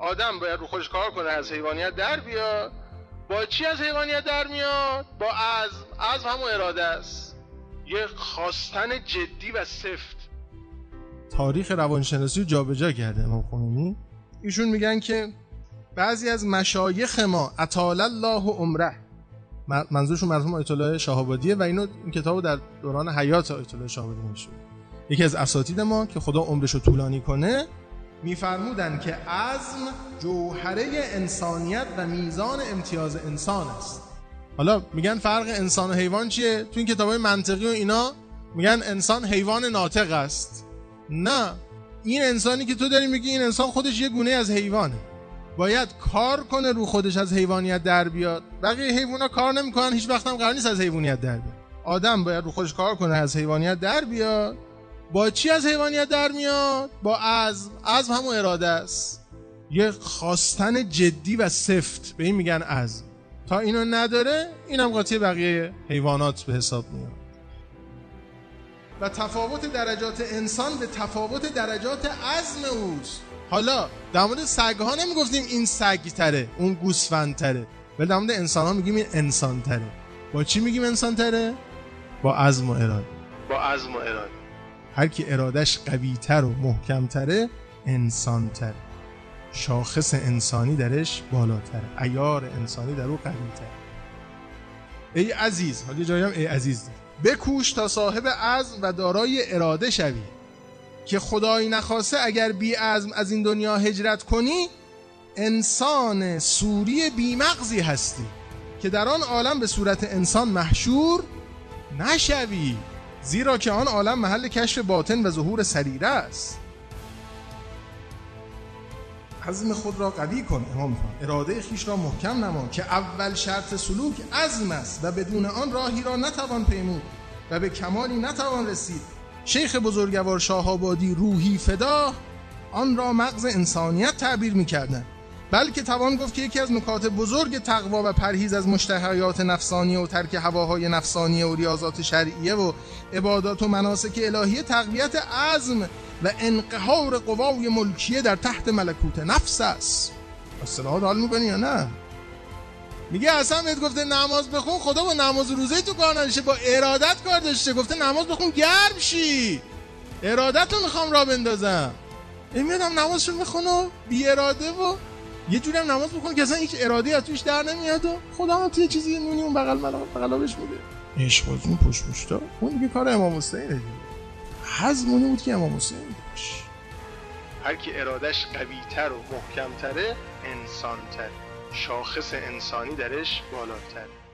آدم باید رو خودش کار کنه از حیوانیت در بیاد. با چی از حیوانیت در میاد؟ با عزم همون اراده است، یه خواستن جدی و سفت. تاریخ روانشناسی رو جابجا کرده امام خمینی. ایشون میگن که بعضی از مشایخ ما اطال الله عمره، منظورشون مرحوم آیت الله شهابادیه و این کتابو در دوران حیات آیت الله شهابادی نوشته. یکی از اساتید ما که خدا عمرشو طولانی کنه میفرمودن که عزم جوهره انسانیت و میزان امتیاز انسان است. حالا میگن فرق انسان و حیوان چیه؟ تو این کتابای منطقی و اینا میگن انسان حیوان ناطق است. نه، این انسانی که تو داری میگی این انسان خودش یه گونه از حیوانه، باید کار کنه رو خودش از حیوانیت در بیاد. بقیه حیونا کار نمیکنن، هیچ وقت هم قرار نیست از حیوانیت در بیاد. آدم باید رو خودش کار کنه از حیوانیت در بیاد. با چی از حیوانیت در میاد؟ با عزم همون اراده است، یه خواستن جدی و سفت، به این میگن عزم. تا اینو نداره اینم قاطی بقیه حیوانات به حساب میاد. و تفاوت درجات انسان به تفاوت درجات عزم اوست. حالا در مورد سگ‌ها نمیگفتیم این سگ تره اون گوسفند تره، ولی در مورد انسان‌ها میگیم این انسان تره. با چی میگیم انسان تره؟ با عزم و اراده. با عزم و اراده. هر کی ارادش قوی تر و محکم تره انسان تره، شاخص انسانی درش بالاتره، عیار انسانی در او قوی تره. ای عزیز، حالا جایی هم ای عزیز بکوش تا صاحب عزم و دارای اراده شوی، که خدایی نخواسته اگر بی عزم از این دنیا هجرت کنی انسان سوری بی مغزی هستی که در آن عالم به صورت انسان محشور نشوی، زیرا که آن عالم محل کشف باطن و ظهور سریره است. عزم خود را قوی کن امام فرمود، اراده خیش را محکم نما، که اول شرط سلوک عزم است و بدون آن راهی را نتوان پیمود و به کمالی نتوان رسید. شیخ بزرگوار شاه‌آبادی روحی فدا آن را مغز انسانیت تعبیر می‌کردند. بلکه توان گفت که یکی از نکات بزرگ تقوا و پرهیز از مشتهیات نفسانیه و ترک هواهای نفسانیه و ریاضات شرعیه و عبادات و مناسک الهیه تقویت عزم و انقهار قوای ملکیه در تحت ملکوت نفس است. اصطلاحات حال می‌کنی یا نه؟ میگه اصلا بهت گفته نماز بخون، خدا با نماز و روزه تو کار نداشته، با ارادت کار داشته. گفته نماز بخون گرم شی، ارادت رو میخوام را بندازم. این میادم نمازشون میخونه بی اراده و یه جوری هم نماز بخونه که اصلا هیچ اراده‌ای از توش در نمیاد و خدا هم توی چیزی نونی اون بغلا بهش میده. عشق از اون پشت اون دیگه کار امام حسینه دیگه. حزمونی بود که امام حسین داشت. هر کی ارادش قوی‌تر و محکم‌تره انسان‌تر، شاخص انسانی درش بالاتر.